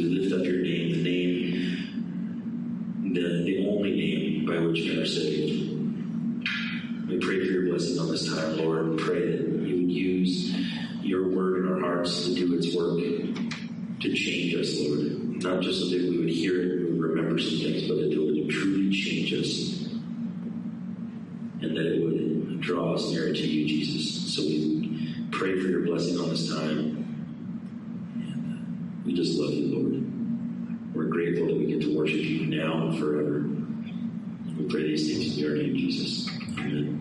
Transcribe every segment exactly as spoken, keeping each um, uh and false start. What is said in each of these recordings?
we lift up your name, the name, the, the only name by which men are saved. We pray for your blessing on this time, Lord, and pray that you would use your word in our hearts to do its work, to change us, Lord. Not just so that we would hear it and we would remember some things, but that it would truly change us and that it would draw us nearer to you, Jesus. So we pray for your blessing on this time. And we just love you, Lord. We're grateful that we get to worship you now and forever. We pray these things in your name, Jesus. Amen.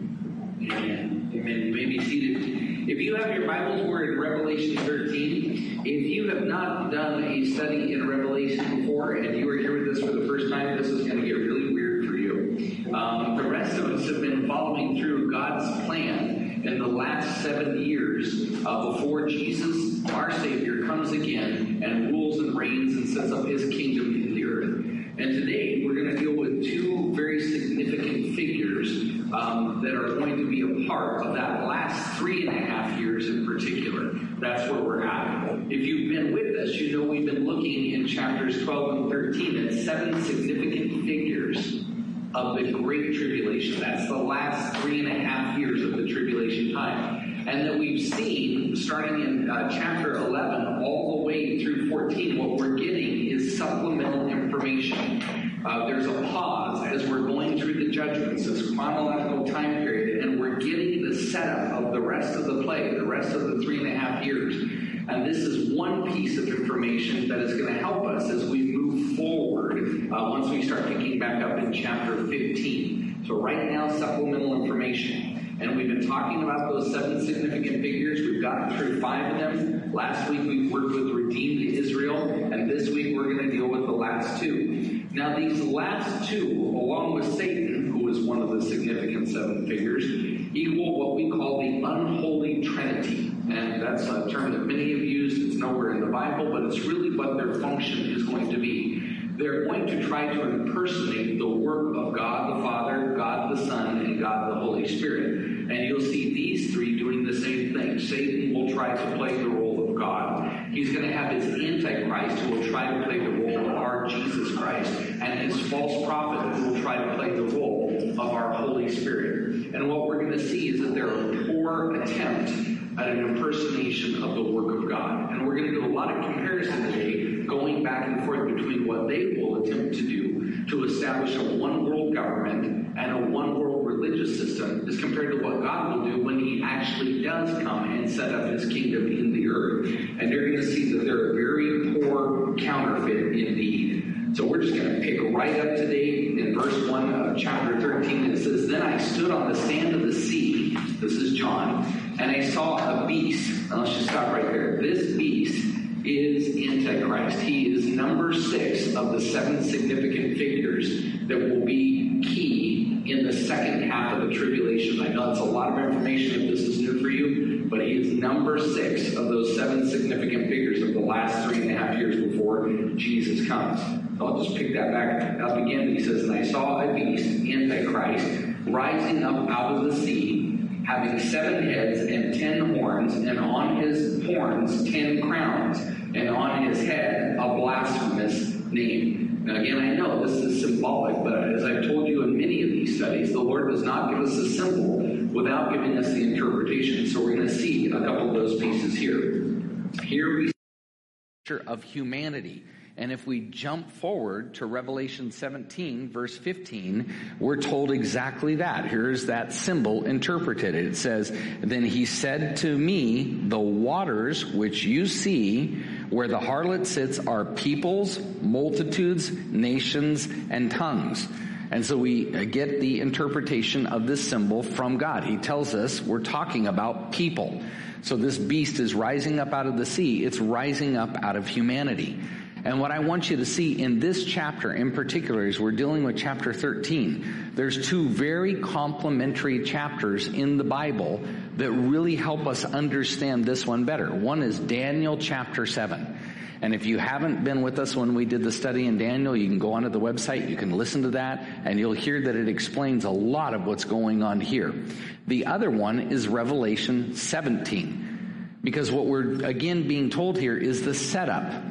Amen. Amen. You may be seated. If you have your Bibles, we're in Revelation thirteen. If you have not done a study in Revelation before and you are here with us for the first time, this is going to get really weird for you. Um, the rest of us have been following through God's plan in the last seven years uh, before Jesus, our Savior, comes again and rules and reigns and sets up his kingdom in the earth. And today we're going to deal with two very significant figures um, that are going to be a part of that last three and a half years in particular. That's where we're at. If you've been with us, you know we've been looking in chapters twelve and thirteen at seven significant figures of the Great Tribulation. That's the last three and a half years of the tribulation time. And that we've seen, starting in uh, chapter eleven all the way through fourteen, what we're getting is supplemental information. Uh, there's a pause as we're going through the judgments, this chronological time period, and we're getting the setup of the rest of the play, the rest of the three and a half years. And this is one piece of information that is going to help us as we move forward uh, once we start picking back up in chapter fifteen. So right now, supplemental information. And we've been talking about those seven significant figures. We've gotten through five of them. Last week we worked with redeemed Israel, and this week we're going to deal with the last two. Now these last two, along with Satan, who is one of the significant seven figures, equal what we call the unholy trinity. And that's a term that many have used. It's nowhere in the Bible, but it's really what their function is going to be. They're going to try to impersonate the work of God the Father, God the Son, and God the Holy Spirit. And you'll see these three doing the same thing. Satan will try to play the role of God. He's going to have his Antichrist who will try to play the role of our Jesus Christ. And his false prophet who will try to play the role of our Holy Spirit. And what we're going to see is that they're a poor attempt at an impersonation of the work of God. And we're going to do a lot of comparison today, going back and forth between what they will attempt to do to establish a one-world government and a one-world religious system as compared to what God will do when he actually does come and set up his kingdom in the earth. And you're going to see that they're a very poor counterfeit indeed. So we're just going to pick right up today in verse one of chapter thirteen. It says, "Then I stood on the sand of the sea." This is John. "And I saw a beast." Now let's just stop right there. This beast is Antichrist. He is number six of the seven significant figures that will be key in the second half of the tribulation. I know that's a lot of information if this is new for you, but he is number six of those seven significant figures of the last three and a half years before Jesus comes. So I'll just pick that back up again. He says, "And I saw a beast, Antichrist, rising up out of the sea, having seven heads and ten horns, and on his horns ten crowns, and on his head a blasphemous name." Now again, I know this is symbolic, but as I've told you in many of these studies, the Lord does not give us a symbol without giving us the interpretation. So we're going to see a couple of those pieces here. Here we see the picture of humanity. And if we jump forward to Revelation seventeen, verse fifteen, we're told exactly that. Here's that symbol interpreted. It says, "Then he said to me, the waters which you see, where the harlot sits, are peoples, multitudes, nations, and tongues." And so we get the interpretation of this symbol from God. He tells us we're talking about people. So this beast is rising up out of the sea. It's rising up out of humanity. And what I want you to see in this chapter in particular is we're dealing with chapter thirteen. There's two very complementary chapters in the Bible that really help us understand this one better. One is Daniel chapter seven. And if you haven't been with us when we did the study in Daniel, you can go onto the website, you can listen to that, and you'll hear that it explains a lot of what's going on here. The other one is Revelation seventeen. Because what we're again being told here is the setup.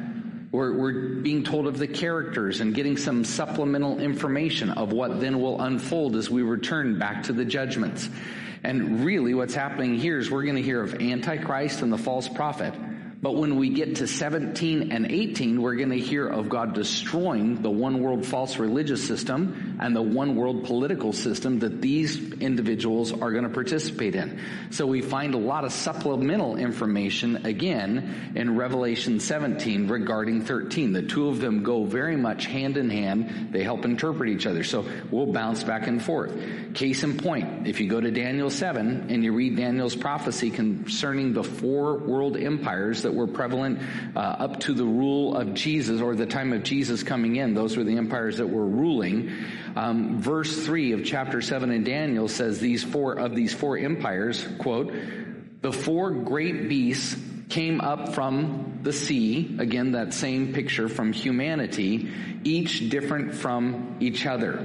We're, we're being told of the characters and getting some supplemental information of what then will unfold as we return back to the judgments. And really what's happening here is we're going to hear of Antichrist and the false prophet. But when we get to seventeen and eighteen, we're going to hear of God destroying the one world false religious system and the one world political system that these individuals are going to participate in. So we find a lot of supplemental information again in Revelation seventeen regarding thirteen. The two of them go very much hand in hand. They help interpret each other. So we'll bounce back and forth. Case in point, if you go to Daniel seven and you read Daniel's prophecy concerning the four world empires that were prevalent uh, up to the rule of Jesus, or the time of Jesus coming in. Those were the empires that were ruling. Um, verse three of chapter seven in Daniel says these four of these four empires, quote, the four great beasts came up from the sea, again that same picture from humanity, each different from each other.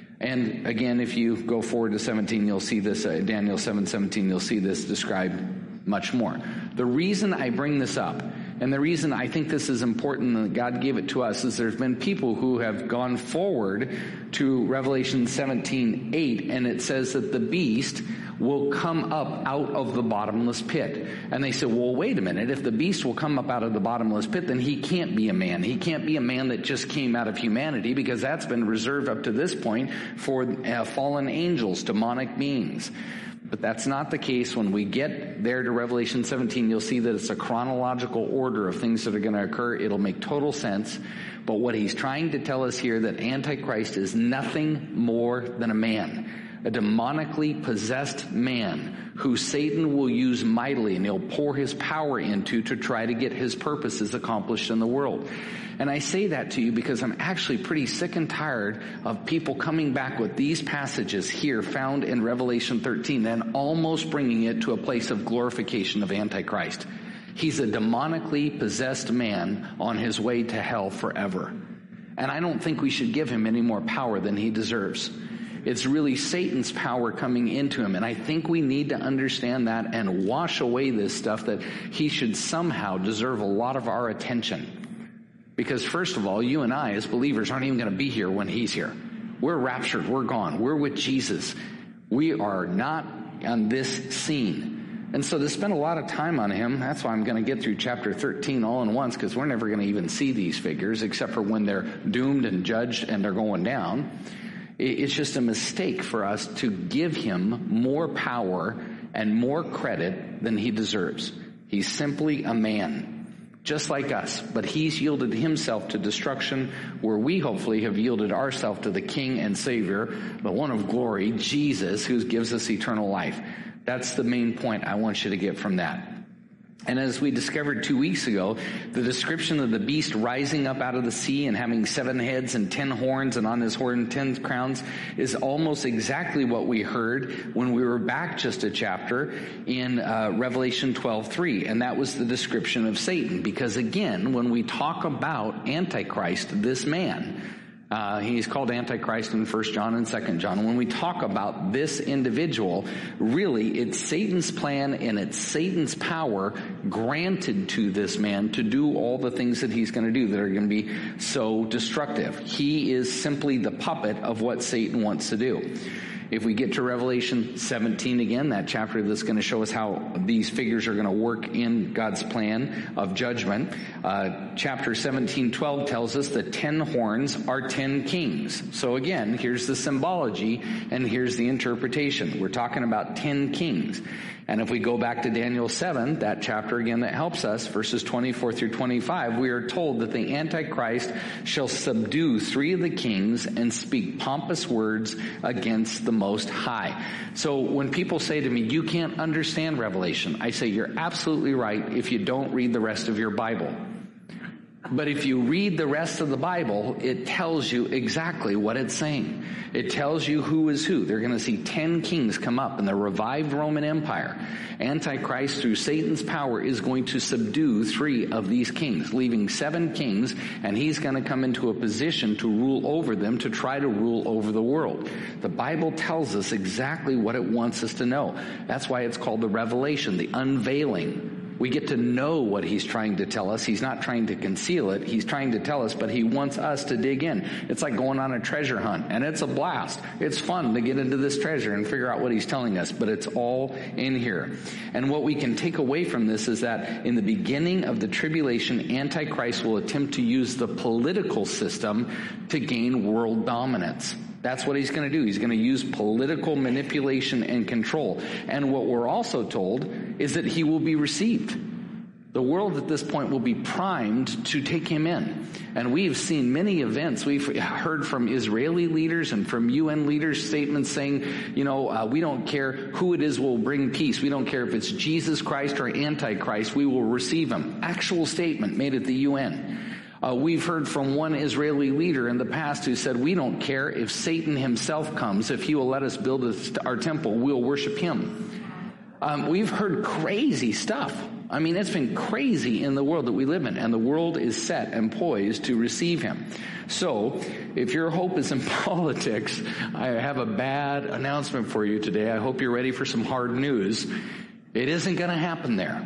And again, if you go forward to seventeen, you'll see this, uh, Daniel seven seventeen, you'll see this described much more. The reason I bring this up, and the reason I think this is important that God gave it to us, is there's been people who have gone forward to Revelation seventeen eight, and it says that the beast will come up out of the bottomless pit. And they say, well, wait a minute, if the beast will come up out of the bottomless pit, then he can't be a man. He can't be a man that just came out of humanity, because that's been reserved up to this point for uh, fallen angels, demonic beings. But that's not the case. When we get there to Revelation seventeen, you'll see that it's a chronological order of things that are going to occur. It'll make total sense. But what he's trying to tell us here, that Antichrist is nothing more than a man, a demonically possessed man who Satan will use mightily, and he'll pour his power into to try to get his purposes accomplished in the world. And I say that to you because I'm actually pretty sick and tired of people coming back with these passages here found in Revelation thirteen and almost bringing it to a place of glorification of Antichrist. He's a demonically possessed man on his way to hell forever. And I don't think we should give him any more power than he deserves. It's really Satan's power coming into him. And I think we need to understand that and wash away this stuff, that he should somehow deserve a lot of our attention. Because first of all, you and I as believers aren't even going to be here when he's here. We're raptured. We're gone. We're with Jesus. We are not on this scene. And so to spend a lot of time on him, that's why I'm going to get through chapter thirteen all in once, because we're never going to even see these figures except for when they're doomed and judged and they're going down. It's just a mistake for us to give him more power and more credit than he deserves. He's simply a man, just like us, but he's yielded himself to destruction, where we hopefully have yielded ourselves to the King and Savior, the one of glory, Jesus, who gives us eternal life. That's the main point I want you to get from that. And as we discovered two weeks ago, the description of the beast rising up out of the sea and having seven heads and ten horns, and on his horn ten crowns, is almost exactly what we heard when we were back just a chapter in uh, Revelation twelve three. And that was the description of Satan. Because again, when we talk about Antichrist, this man, Uh, he's called Antichrist in First John and Second John. When we talk about this individual, really it's Satan's plan and it's Satan's power granted to this man to do all the things that he's going to do that are going to be so destructive. He is simply the puppet of what Satan wants to do. If we get to Revelation seventeen again, that chapter that's going to show us how these figures are going to work in God's plan of judgment, uh, chapter seventeen twelve tells us that ten horns are ten kings. So again, here's the symbology and here's the interpretation. We're talking about ten kings. And if we go back to Daniel seven, that chapter again that helps us, verses twenty-four through twenty-five, we are told that the Antichrist shall subdue three of the kings and speak pompous words against the Most High. So when people say to me, you can't understand Revelation, I say you're absolutely right if you don't read the rest of your Bible. But if you read the rest of the Bible, it tells you exactly what it's saying. It tells you who is who. They're going to see ten kings come up in the revived Roman Empire. Antichrist, through Satan's power, is going to subdue three of these kings, leaving seven kings, and he's going to come into a position to rule over them, to try to rule over the world. The Bible tells us exactly what it wants us to know. That's why it's called the revelation, the unveiling We get to know what he's trying to tell us. He's not trying to conceal it. He's trying to tell us, but he wants us to dig in. It's like going on a treasure hunt, and it's a blast. It's fun to get into this treasure and figure out what he's telling us, but it's all in here. And what we can take away from this is that in the beginning of the tribulation, Antichrist will attempt to use the political system to gain world dominance. That's what he's going to do. He's going to use political manipulation and control. And what we're also told is that he will be received. The world at this point will be primed to take him in. And we've seen many events. We've heard from Israeli leaders and from U N leaders statements saying, you know, uh, we don't care who it is will bring peace. We don't care if it's Jesus Christ or Antichrist. We will receive him. Actual statement made at the U N. Uh, we've heard from one Israeli leader in the past who said, we don't care if Satan himself comes. If he will let us build our temple, we'll worship him. Um, we've heard crazy stuff. I mean, it's been crazy in the world that we live in, and the world is set and poised to receive him. So, if your hope is in politics, I have a bad announcement for you today. I hope you're ready for some hard news. It isn't going to happen there.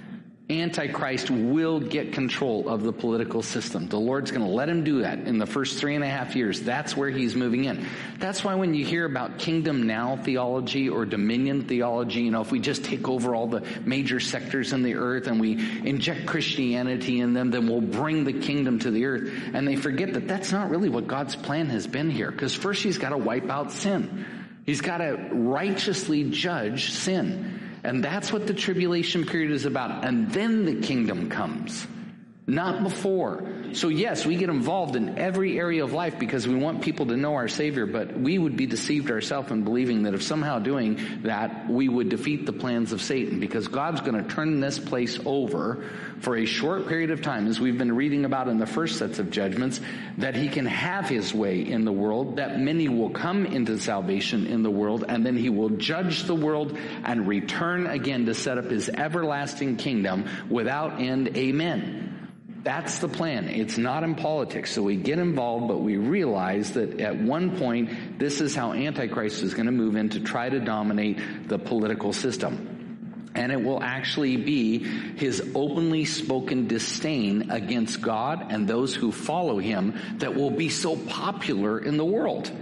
Antichrist will get control of the political system. The Lord's going to let him do that in the first three and a half years. That's where he's moving in. That's why when you hear about kingdom now theology or dominion theology, you know, if we just take over all the major sectors in the earth and we inject Christianity in them, then we'll bring the kingdom to the earth. And they forget that that's not really what God's plan has been here. Because first he's got to wipe out sin. He's got to righteously judge sin. And that's what the tribulation period is about. And then the kingdom comes, not before. So yes, we get involved in every area of life because we want people to know our Savior, but we would be deceived ourselves in believing that if somehow doing that, we would defeat the plans of Satan, because God's going to turn this place over for a short period of time, as we've been reading about in the first sets of judgments, that he can have his way in the world, that many will come into salvation in the world, and then he will judge the world and return again to set up his everlasting kingdom without end. Amen. That's the plan. It's not in politics. So we get involved, but we realize that at one point, this is how Antichrist is going to move in to try to dominate the political system. And it will actually be his openly spoken disdain against God and those who follow him that will be so popular in the world.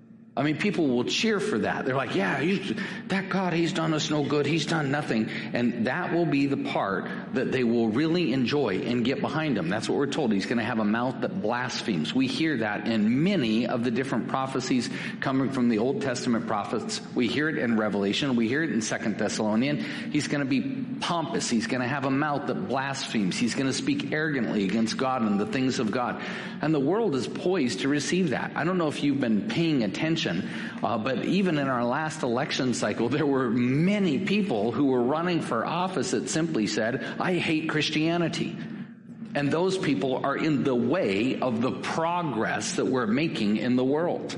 I mean, people will cheer for that. They're like, yeah, he's, that God, he's done us no good. He's done nothing. And that will be the part that they will really enjoy and get behind him. That's what we're told. He's going to have a mouth that blasphemes. We hear that in many of the different prophecies coming from the Old Testament prophets. We hear it in Revelation. We hear it in Second Thessalonians. He's going to be pompous. He's going to have a mouth that blasphemes. He's going to speak arrogantly against God and the things of God. And the world is poised to receive that. I don't know if you've been paying attention, Uh, but even in our last election cycle, there were many people who were running for office that simply said, I hate Christianity. And those people are in the way of the progress that we're making in the world.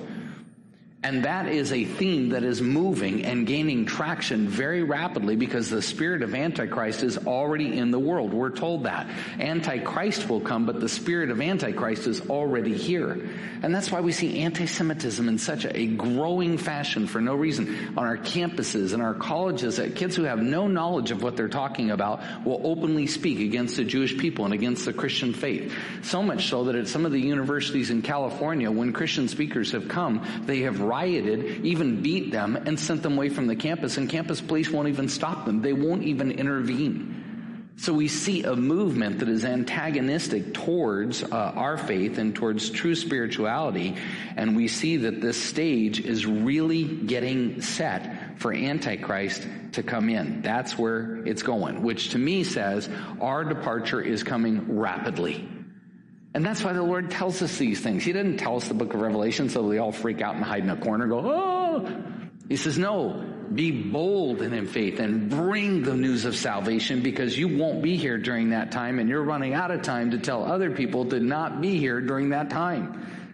And that is a theme that is moving and gaining traction very rapidly because the spirit of Antichrist is already in the world. We're told that. Antichrist will come, but the spirit of Antichrist is already here. And that's why we see anti-Semitism in such a growing fashion for no reason. On our campuses and our colleges, kids who have no knowledge of what they're talking about will openly speak against the Jewish people and against the Christian faith. So much so that at some of the universities in California, when Christian speakers have come, they have rioted, even beat them, and sent them away from the campus, and campus police won't even stop them. They won't even intervene. So we see a movement that is antagonistic towards uh, our faith and towards true spirituality, and we see that this stage is really getting set for Antichrist to come in. That's where it's going, which to me says our departure is coming rapidly. And that's why the Lord tells us these things. He didn't tell us the book of Revelation so we all freak out and hide in a corner and go, oh! He says, no, be bold and in faith and bring the news of salvation, because you won't be here during that time and you're running out of time to tell other people to not be here during that time.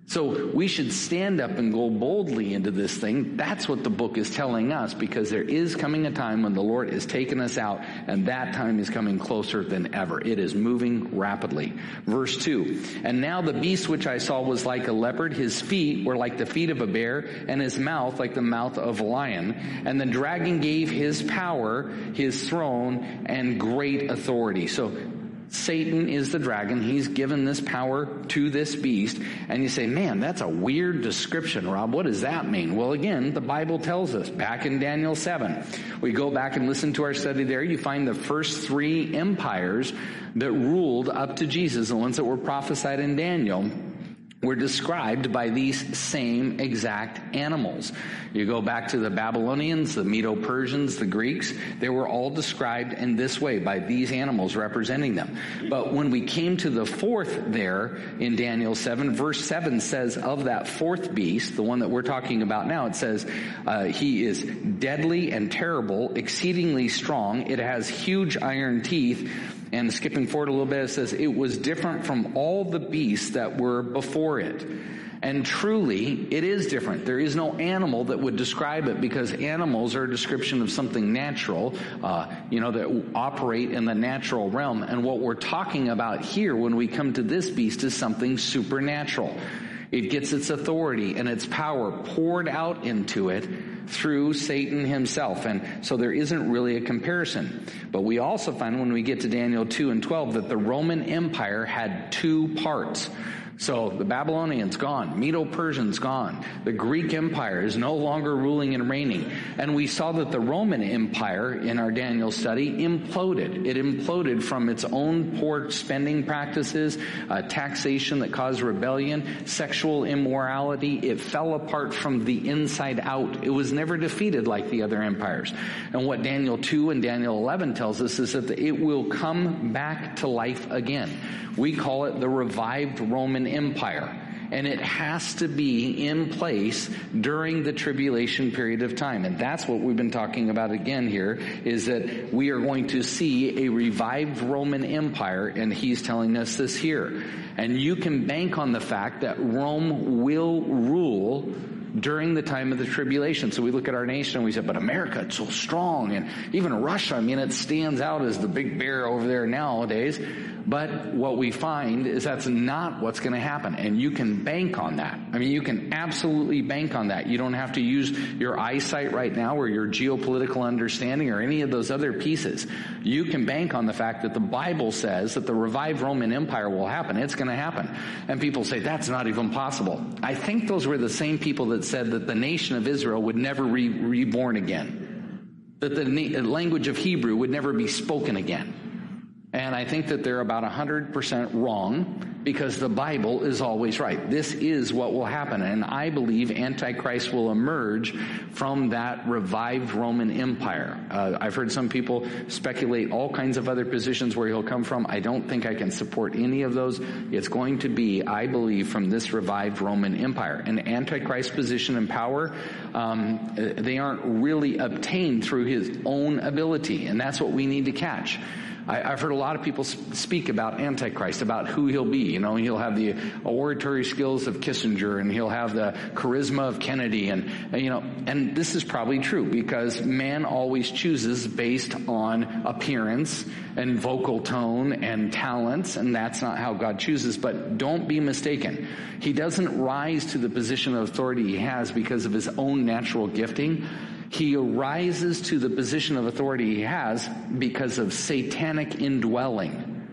So we should stand up and go boldly into this thing. That's what the book is telling us, because there is coming a time when the Lord is taking us out, and that time is coming closer than ever. It is moving rapidly. Verse two, and now the beast which I saw was like a leopard. His feet were like the feet of a bear, and his mouth like the mouth of a lion. And the dragon gave his power, his throne, and great authority. So Satan is the dragon. He's given this power to this beast. And you say, man, that's a weird description, Rob. What does that mean? Well, again, the Bible tells us back in Daniel seven. We go back and listen to our study there. You find the first three empires that ruled up to Jesus, the ones that were prophesied in Daniel, were described by these same exact animals. You go back to the Babylonians, the Medo-Persians, the Greeks, they were all described in this way by these animals representing them. But when we came to the fourth there in Daniel seven, verse seven says of that fourth beast, the one that we're talking about now, it says, uh, he is deadly and terrible, exceedingly strong. It has huge iron teeth. And skipping forward a little bit, it says, it was different from all the beasts that were before it. And truly, it is different. There is no animal that would describe it, because animals are a description of something natural, uh, you know, that operate in the natural realm. And what we're talking about here when we come to this beast is something supernatural. It gets its authority and its power poured out into it through Satan himself. And so there isn't really a comparison. But we also find when we get to Daniel two and twelve that the Roman Empire had two parts. So the Babylonians gone, Medo-Persians gone, the Greek Empire is no longer ruling and reigning. And we saw that the Roman Empire in our Daniel study imploded. It imploded from its own poor spending practices, uh, taxation that caused rebellion, sexual immorality. It fell apart from the inside out. It was never defeated like the other empires. And what Daniel two and Daniel eleven tells us is that it will come back to life again. We call it the revived Roman Empire. And it has to be in place during the tribulation period of time. And that's what we've been talking about again here, is that we are going to see a revived Roman Empire, and he's telling us this here. And you can bank on the fact that Rome will rule during the time of the tribulation. So we look at our nation and we say, but America, it's so strong. And even Russia, I mean, it stands out as the big bear over there nowadays. But what we find is that's not what's going to happen. And you can bank on that. I mean, you can absolutely bank on that. You don't have to use your eyesight right now or your geopolitical understanding or any of those other pieces. You can bank on the fact that the Bible says that the revived Roman Empire will happen. It's going to happen. And people say, that's not even possible. I think those were the same people that said that the nation of Israel would never be reborn again. That the language of Hebrew would never be spoken again. And I think that they're about one hundred percent wrong, because the Bible is always right. This is what will happen. And I believe Antichrist will emerge from that revived Roman Empire. Uh, I've heard some people speculate all kinds of other positions where he'll come from. I don't think I can support any of those. It's going to be, I believe, from this revived Roman Empire. And Antichrist's position and power, um, they aren't really obtained through his own ability. And that's what we need to catch. I, I've heard a lot of people speak about Antichrist, about who he'll be. You know, he'll have the oratory skills of Kissinger, and he'll have the charisma of Kennedy, and, and you know, and this is probably true, because man always chooses based on appearance and vocal tone and talents, and that's not how God chooses. But don't be mistaken. He doesn't rise to the position of authority he has because of his own natural gifting. He rises to the position of authority he has because of satanic indwelling.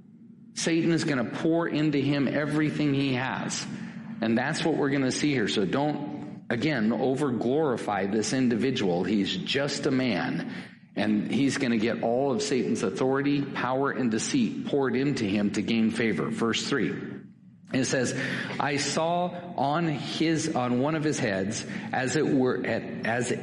Satan is going to pour into him everything he has. And that's what we're going to see here. So don't, again, over-glorify this individual. He's just a man. And he's going to get all of Satan's authority, power, and deceit poured into him to gain favor. Verse three. It says, I saw on his, on one of his heads, as it were, at, as it,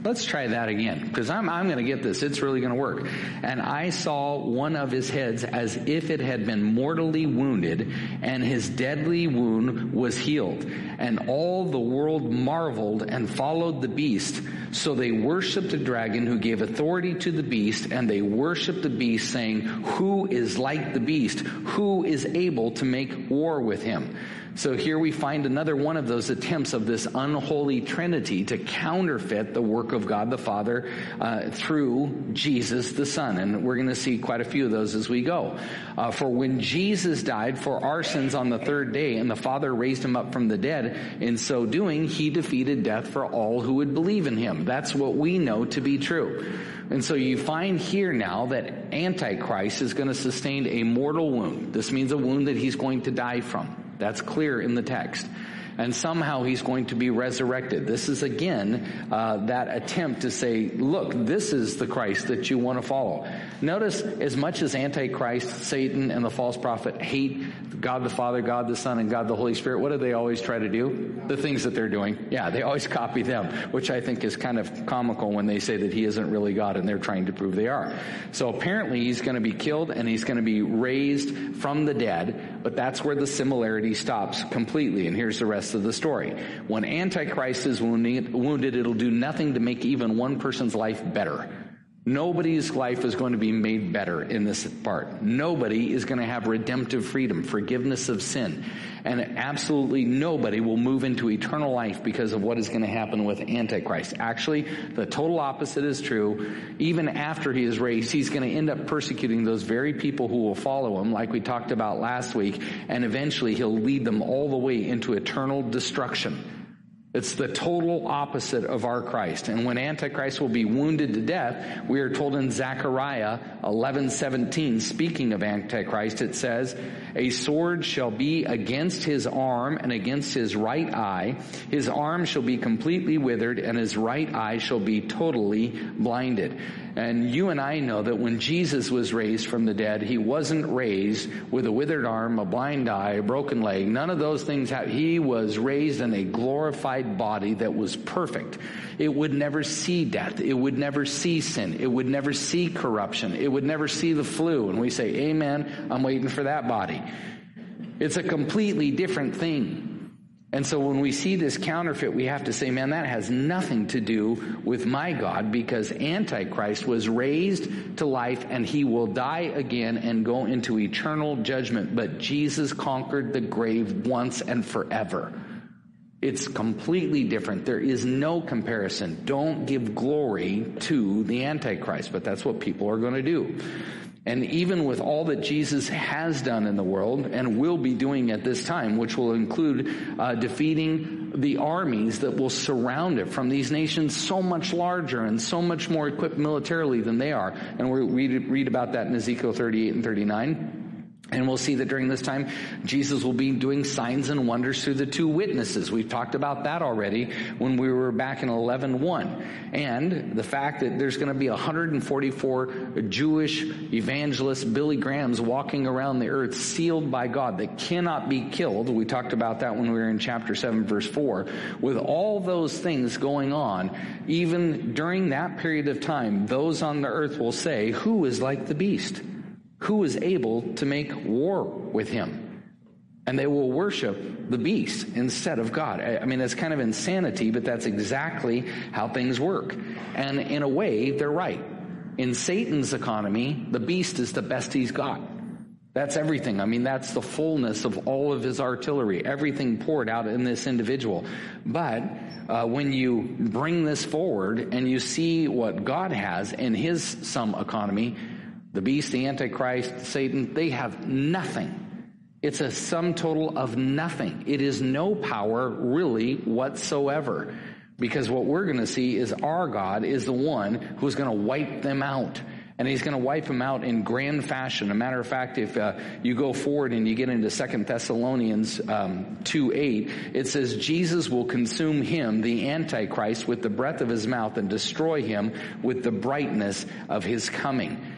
Let's try that again, because I'm, I'm going to get this. It's really going to work. And I saw one of his heads as if it had been mortally wounded, and his deadly wound was healed. And all the world marveled and followed the beast. So they worshipped the dragon who gave authority to the beast, and they worshipped the beast, saying, "Who is like the beast? Who is able to make war with him?" So here we find another one of those attempts of this unholy trinity to counterfeit the work of God the Father uh, through Jesus the Son. And we're going to see quite a few of those as we go. Uh, for when Jesus died for our sins on the third day, and the Father raised him up from the dead, in so doing, he defeated death for all who would believe in him. That's what we know to be true. And so you find here now that Antichrist is going to sustain a mortal wound. This means a wound that he's going to die from. That's clear in the text. And somehow he's going to be resurrected. This is again uh, that attempt to say, look, this is the Christ that you want to follow. Notice, as much as Antichrist, Satan, and the false prophet hate God the Father, God the Son, and God the Holy Spirit, what do they always try to do? The things that they're doing. Yeah, they always copy them, which I think is kind of comical when they say that he isn't really God and they're trying to prove they are. So apparently he's going to be killed and he's going to be raised from the dead, but that's where the similarity stops completely. And here's the rest of the story. When Antichrist is wounded, wounded, it'll do nothing to make even one person's life better. Nobody's life is going to be made better in this part. Nobody is going to have redemptive freedom, forgiveness of sin. And absolutely nobody will move into eternal life because of what is going to happen with Antichrist. Actually, the total opposite is true. Even after he is raised, he's going to end up persecuting those very people who will follow him, like we talked about last week, and eventually he'll lead them all the way into eternal destruction. It's the total opposite of our Christ. And when Antichrist will be wounded to death, we are told in Zechariah eleven seventeen, speaking of Antichrist, it says, "A sword shall be against his arm and against his right eye. His arm shall be completely withered and his right eye shall be totally blinded." And you and I know that when Jesus was raised from the dead, he wasn't raised with a withered arm, a blind eye, a broken leg. None of those things happened. He was raised in a glorified body that was perfect. It would never see death. It would never see sin. It would never see corruption. It would never see the flu. And we say, amen, I'm waiting for that body. It's a completely different thing. And so when we see this counterfeit, we have to say, man, that has nothing to do with my God, because Antichrist was raised to life and he will die again and go into eternal judgment. But Jesus conquered the grave once and forever. It's completely different. There is no comparison. Don't give glory to the Antichrist, but that's what people are going to do. And even with all that Jesus has done in the world and will be doing at this time, which will include uh, defeating the armies that will surround it from these nations so much larger and so much more equipped militarily than they are. And we read, read about that in Ezekiel thirty-eight and thirty-nine. And we'll see that during this time, Jesus will be doing signs and wonders through the two witnesses. We've talked about that already when we were back in eleven one. And the fact that there's going to be one hundred forty-four Jewish evangelists, Billy Grahams, walking around the earth sealed by God that cannot be killed. We talked about that when we were in chapter seven, verse four. With all those things going on, even during that period of time, those on the earth will say, who is like the beast? Who is able to make war with him? And they will worship the beast instead of God. I mean, it's kind of insanity, but that's exactly how things work. And in a way, they're right. In Satan's economy, the beast is the best he's got. That's everything. I mean, that's the fullness of all of his artillery, everything poured out in this individual. But uh, when you bring this forward and you see what God has in his sum economy, the beast, the Antichrist, Satan, they have nothing. It's a sum total of nothing. It is no power really whatsoever. Because what we're going to see is our God is the one who's going to wipe them out. And he's going to wipe them out in grand fashion. As a matter of fact, if uh, you go forward and you get into Second Thessalonians um, two eight, it says, Jesus will consume him, the Antichrist, with the breath of his mouth and destroy him with the brightness of his coming.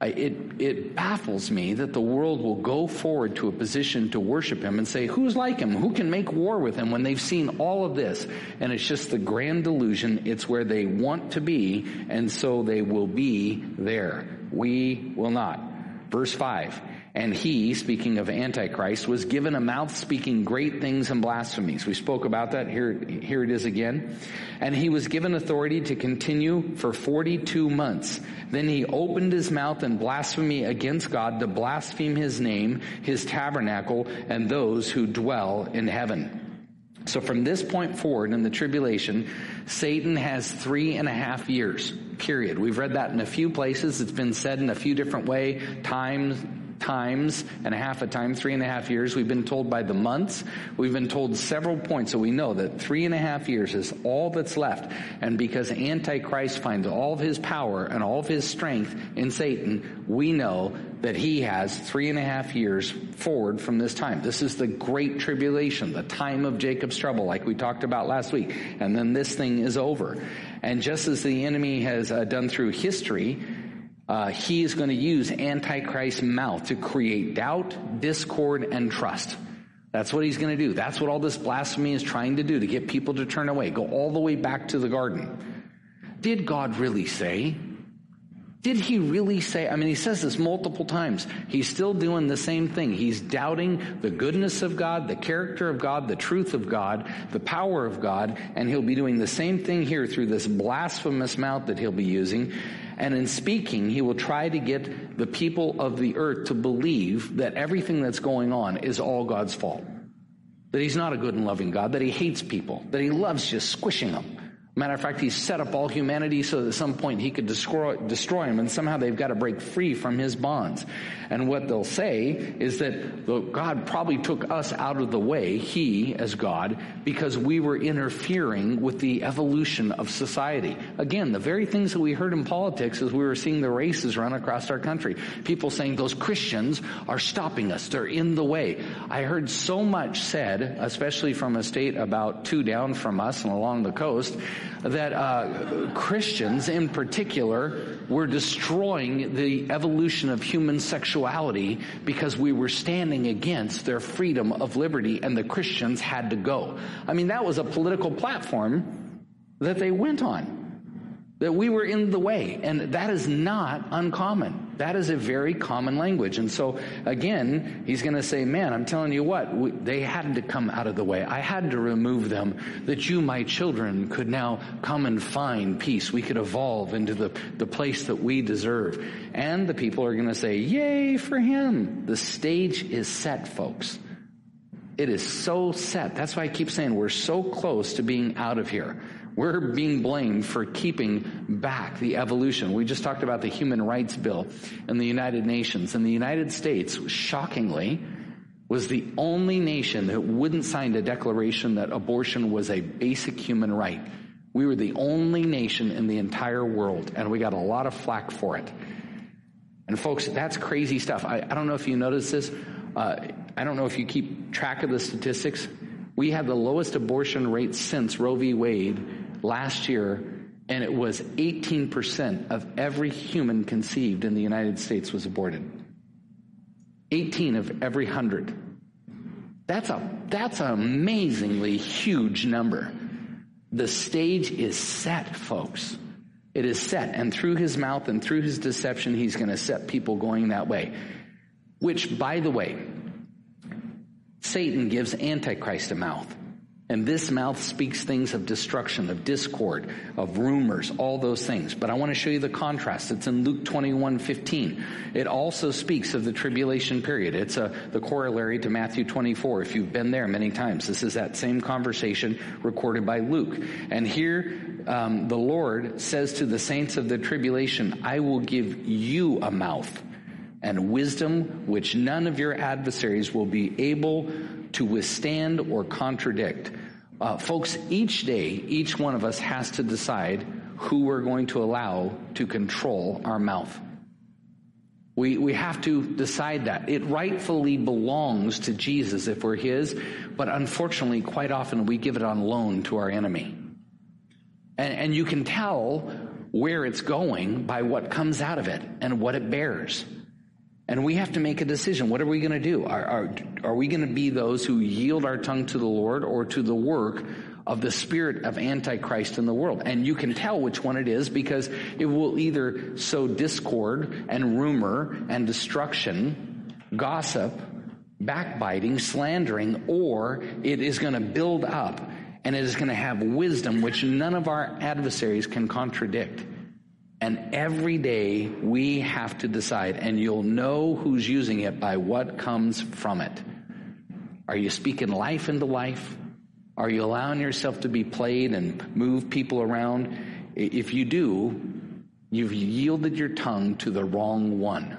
I, it, it baffles me that the world will go forward to a position to worship him and say, who's like him? Who can make war with him when they've seen all of this? And it's just the grand delusion. It's where they want to be, and so they will be there. We will not. Verse five. And he, speaking of Antichrist, was given a mouth speaking great things and blasphemies. We spoke about that. Here, here it is again. And he was given authority to continue for forty-two months. Then he opened his mouth in blasphemy against God, to blaspheme his name, his tabernacle, and those who dwell in heaven. So from this point forward in the tribulation, Satan has three and a half years, period. We've read that in a few places. It's been said in a few different ways, times, times and a half a time, three and a half years. We've been told by the months. We've been told several points, so we know that three and a half years is all that's left. And because Antichrist finds all of his power and all of his strength in Satan, we know that he has three and a half years forward from this time. This is the great tribulation, the time of Jacob's trouble, like we talked about last week. And then this thing is over. And just as the enemy has uh, done through history, Uh, he is going to use Antichrist's mouth to create doubt, discord, and trust. That's what he's going to do. That's what all this blasphemy is trying to do, to get people to turn away. Go all the way back to the garden. Did God really say? Did he really say? I mean, he says this multiple times. He's still doing the same thing. He's doubting the goodness of God, the character of God, the truth of God, the power of God, and he'll be doing the same thing here through this blasphemous mouth that he'll be using. And in speaking, he will try to get the people of the earth to believe that everything that's going on is all God's fault. That he's not a good and loving God, that he hates people, that he loves just squishing them. Matter of fact, he's set up all humanity so that at some point he could destroy, destroy them, and somehow they've got to break free from his bonds. And what they'll say is that God probably took us out of the way, he as God, because we were interfering with the evolution of society. Again, the very things that we heard in politics as we were seeing the races run across our country. People saying those Christians are stopping us. They're in the way. I heard so much said, especially from a state about two down from us and along the coast, that uh, Christians in particular were destroying the evolution of human sexuality because we were standing against their freedom of liberty, and the Christians had to go. I mean, that was a political platform that they went on, that we were in the way, and that is not uncommon. That is a very common language. And so, again, he's going to say, man, I'm telling you what, we, they had to come out of the way. I had to remove them that you, my children, could now come and find peace. We could evolve into the, the place that we deserve. And the people are going to say, yay for him. The stage is set, folks. It is so set. That's why I keep saying we're so close to being out of here. We're being blamed for keeping back the evolution. We just talked about the Human Rights Bill in the United Nations. And the United States, shockingly, was the only nation that wouldn't sign a declaration that abortion was a basic human right. We were the only nation in the entire world, and we got a lot of flack for it. And folks, that's crazy stuff. I, I don't know if you notice this. Uh, I don't know if you keep track of the statistics. We had the lowest abortion rate since Roe v. Wade last year, and it was eighteen percent of every human conceived in the United States was aborted. eighteen of every one hundred. That's a that's an amazingly huge number. The stage is set, folks. It is set, and through his mouth and through his deception, he's going to set people going that way. Which, by the way, Satan gives Antichrist a mouth. And this mouth speaks things of destruction, of discord, of rumors, all those things. But I want to show you the contrast. It's in Luke twenty-one fifteen. It also speaks of the tribulation period. It's a, the corollary to Matthew twenty-four. If you've been there many times, this is that same conversation recorded by Luke. And here um, the Lord says to the saints of the tribulation, I will give you a mouth and wisdom which none of your adversaries will be able to withstand or contradict. Uh, folks, each day, each one of us has to decide who we're going to allow to control our mouth. We we have to decide that. It rightfully belongs to Jesus if we're his, but unfortunately, quite often we give it on loan to our enemy. And, and you can tell where it's going by what comes out of it and what it bears. And we have to make a decision. What are we going to do? Are, are, are we going to be those who yield our tongue to the Lord or to the work of the spirit of Antichrist in the world? And you can tell which one it is because it will either sow discord and rumor and destruction, gossip, backbiting, slandering, or it is going to build up and it is going to have wisdom which none of our adversaries can contradict. And every day we have to decide, and you'll know who's using it by what comes from it. Are you speaking life into life? Are you allowing yourself to be played and move people around? If you do, you've yielded your tongue to the wrong one.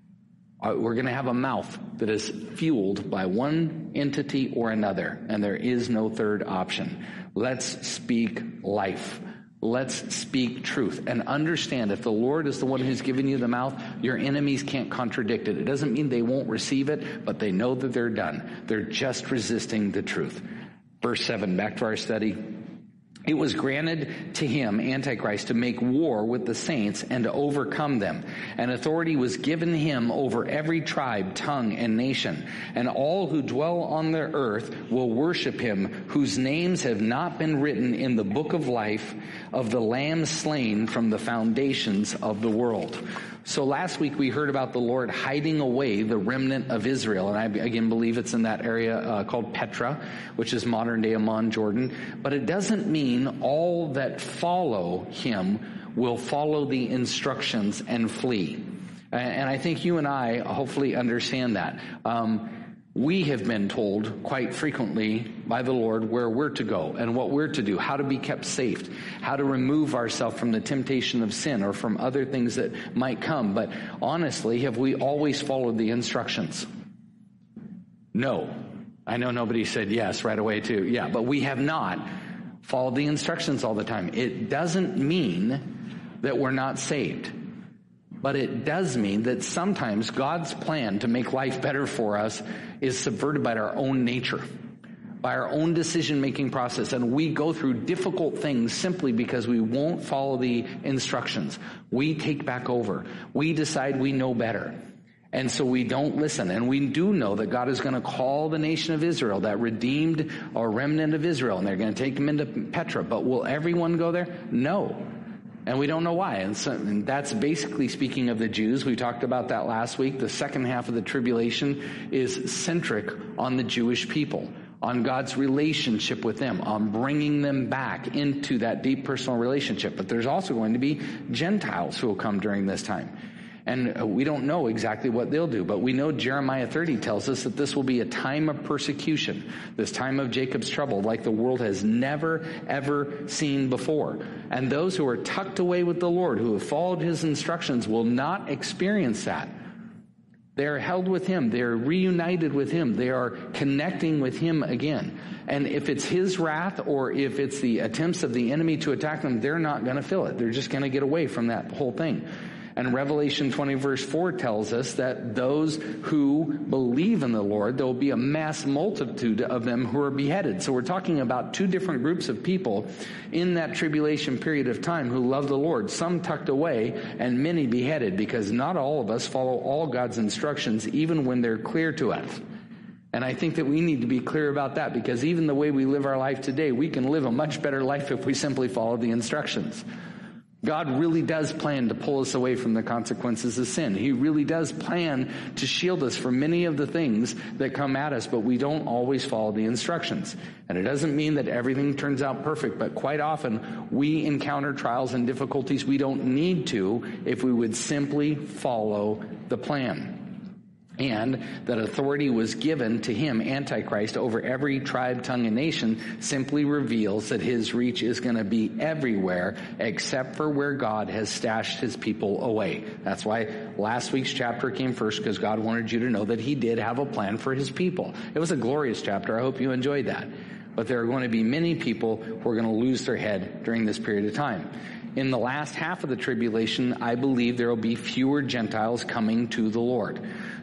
We're going to have a mouth that is fueled by one entity or another, and there is no third option. Let's speak life. Let's speak truth and understand if the Lord is the one who's given you the mouth, your enemies can't contradict it. It doesn't mean they won't receive it, but they know that they're done. They're just resisting the truth. Verse seven, back to our study. It was granted to him, Antichrist, to make war with the saints and to overcome them. And authority was given him over every tribe, tongue, and nation. And all who dwell on the earth will worship him, whose names have not been written in the book of life of the Lamb slain from the foundations of the world. So last week we heard about the Lord hiding away the remnant of Israel. And I again believe it's in that area uh, called Petra, which is modern day Amman, Jordan. But it doesn't mean all that follow him will follow the instructions and flee. And I think you and I hopefully understand that. Um, we have been told quite frequently by the Lord where we're to go and what we're to do, how to be kept safe, how to remove ourselves from the temptation of sin or from other things that might come. But honestly, have we always followed the instructions? No. I know nobody said yes right away too. Yeah, but we have not followed the instructions all the time. It doesn't mean that we're not saved. But it does mean that sometimes God's plan to make life better for us is subverted by our own nature, by our own decision-making process. And we go through difficult things simply because we won't follow the instructions. We take back over. We decide we know better. And so we don't listen. And we do know that God is going to call the nation of Israel, that redeemed or remnant of Israel, and they're going to take them into Petra. But will everyone go there? No. And we don't know why. And, so, and that's basically speaking of the Jews. We talked about that last week. The second half of the tribulation is centric on the Jewish people, on God's relationship with them, on bringing them back into that deep personal relationship. But there's also going to be Gentiles who will come during this time. And we don't know exactly what they'll do, but we know Jeremiah thirty tells us that this will be a time of persecution, this time of Jacob's trouble, like the world has never, ever seen before. And those who are tucked away with the Lord, who have followed his instructions, will not experience that. They are held with him. They are reunited with him. They are connecting with him again. And if it's his wrath or if it's the attempts of the enemy to attack them, they're not going to feel it. They're just going to get away from that whole thing. And Revelation twenty verse four tells us that those who believe in the Lord, there will be a mass multitude of them who are beheaded. So we're talking about two different groups of people in that tribulation period of time who love the Lord. Some tucked away and many beheaded, because not all of us follow all God's instructions, even when they're clear to us. And I think that we need to be clear about that, because even the way we live our life today, we can live a much better life if we simply follow the instructions. God really does plan to pull us away from the consequences of sin. He really does plan to shield us from many of the things that come at us, but we don't always follow the instructions. And it doesn't mean that everything turns out perfect, but quite often we encounter trials and difficulties we don't need to if we would simply follow the plan. And that authority was given to him, Antichrist, over every tribe, tongue, and nation, simply reveals that his reach is going to be everywhere except for where God has stashed his people away. That's why last week's chapter came first, because God wanted you to know that he did have a plan for his people. It was a glorious chapter. I hope you enjoyed that. But there are going to be many people who are going to lose their head during this period of time. In the last half of the tribulation, I believe there will be fewer Gentiles coming to the Lord.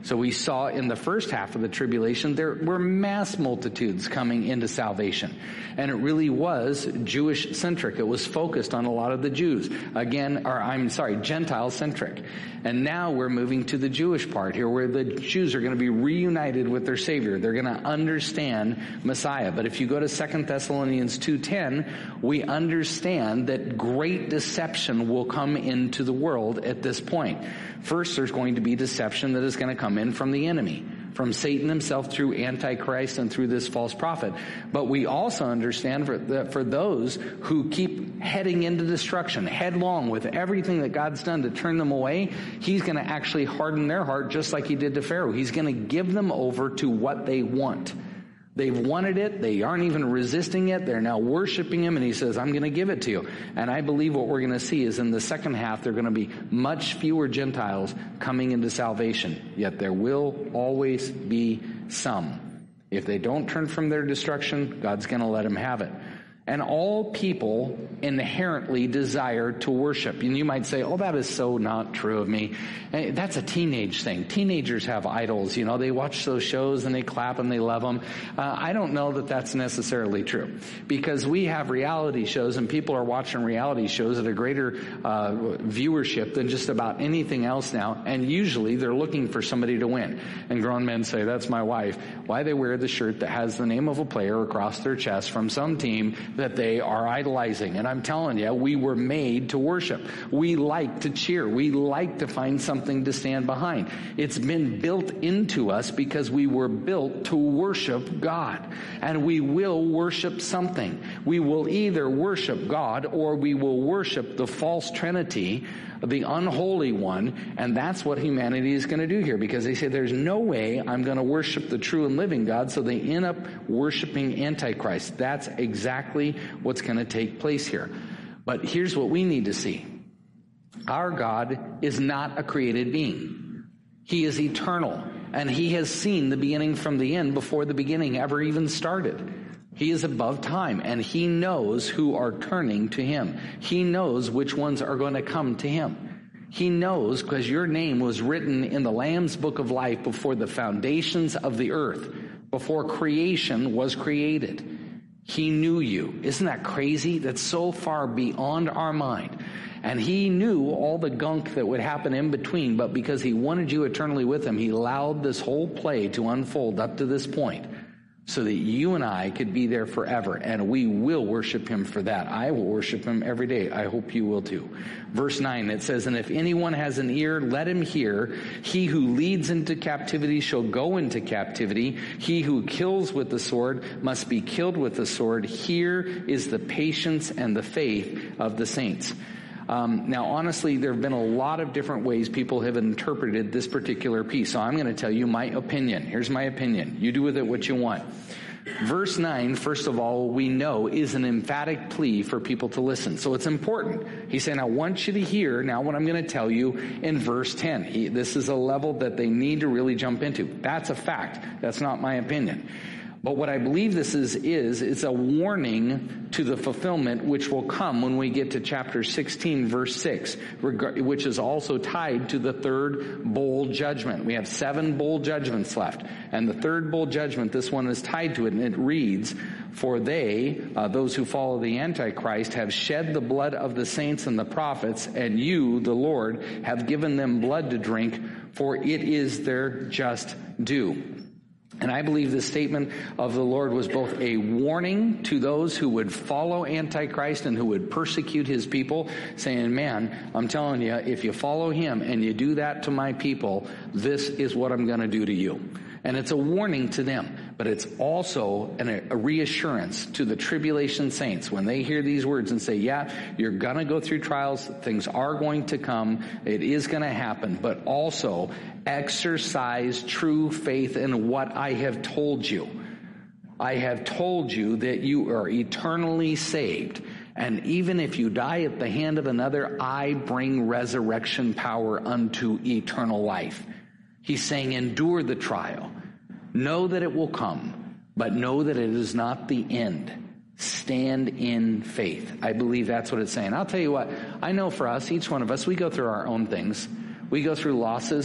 So we saw in the first half of the tribulation, there were mass multitudes coming into salvation. And it really was Jewish-centric. It was focused on a lot of the Jews. Again, or I'm sorry, Gentile-centric. And now we're moving to the Jewish part here, where the Jews are going to be reunited with their Savior. They're going to understand Messiah. But if you go to Second Thessalonians two ten, we understand that great deception will come into the world at this point. First, there's going to be deception that is going to come in from the enemy, from Satan himself through Antichrist and through this false prophet. But we also understand for, that for those who keep heading into destruction, headlong with everything that God's done to turn them away, he's going to actually harden their heart just like he did to Pharaoh. He's going to give them over to what they want. They've wanted it. They aren't even resisting it. They're now worshiping him, and he says, I'm going to give it to you. And I believe what we're going to see is in the second half, there are going to be much fewer Gentiles coming into salvation. Yet there will always be some. If they don't turn from their destruction, God's going to let them have it. And all people inherently desire to worship. And you might say, oh, that is so not true of me. That's a teenage thing. Teenagers have idols. You know, they watch those shows and they clap and they love them. Uh, I don't know that that's necessarily true. Because we have reality shows and people are watching reality shows at a greater uh, viewership than just about anything else now. And usually they're looking for somebody to win. And grown men say, that's my wife. Why they wear the shirt that has the name of a player across their chest from some team that they are idolizing. And I'm telling you, we were made to worship. We like to cheer. We like to find something to stand behind. It's been built into us because we were built to worship God. And we will worship something. We will either worship God or we will worship the false trinity, the unholy one, and that's what humanity is going to do here, because they say there's no way I'm going to worship the true and living God, so they end up worshiping Antichrist. That's exactly what's going to take place here. But here's what we need to see. Our God is not a created being. He is eternal, and he has seen the beginning from the end before the beginning ever even started. He is above time, and he knows who are turning to him. He knows which ones are going to come to him. He knows because your name was written in the Lamb's Book of Life before the foundations of the earth, before creation was created. He knew you. Isn't that crazy? That's so far beyond our mind. And he knew all the gunk that would happen in between, but because he wanted you eternally with him, he allowed this whole play to unfold up to this point, so that you and I could be there forever, and we will worship him for that. I will worship him every day. I hope you will too. Verse nine, it says, and if anyone has an ear, let him hear. He who leads into captivity shall go into captivity. He who kills with the sword must be killed with the sword. Here is the patience and the faith of the saints. Um, now, honestly, there have been a lot of different ways people have interpreted this particular piece. So I'm going to tell you my opinion. Here's my opinion. You do with it what you want. Verse nine, first of all, we know is an emphatic plea for people to listen. So it's important. He's saying, I want you to hear now what I'm going to tell you in verse ten. He, this is a level that they need to really jump into. That's a fact. That's not my opinion. But what I believe this is, is it's a warning to the fulfillment which will come when we get to chapter sixteen, verse six, which is also tied to the third bowl judgment. We have seven bowl judgments left. And the third bowl judgment, this one is tied to it, and it reads, for they, uh, those who follow the Antichrist, have shed the blood of the saints and the prophets, and you, the Lord, have given them blood to drink, for it is their just due. And I believe this statement of the Lord was both a warning to those who would follow Antichrist and who would persecute his people, saying, man, I'm telling you, if you follow him and you do that to my people, this is what I'm going to do to you. And it's a warning to them, but it's also an, a reassurance to the tribulation saints when they hear these words and say, yeah, you're going to go through trials, things are going to come, it is going to happen, but also exercise true faith in what I have told you. I have told you that you are eternally saved. And even if you die at the hand of another, I bring resurrection power unto eternal life. He's saying, endure the trial. Know that it will come, but know that it is not the end. Stand in faith. I believe that's what it's saying. I'll tell you what, I know for us, each one of us, we go through our own things. We go through losses.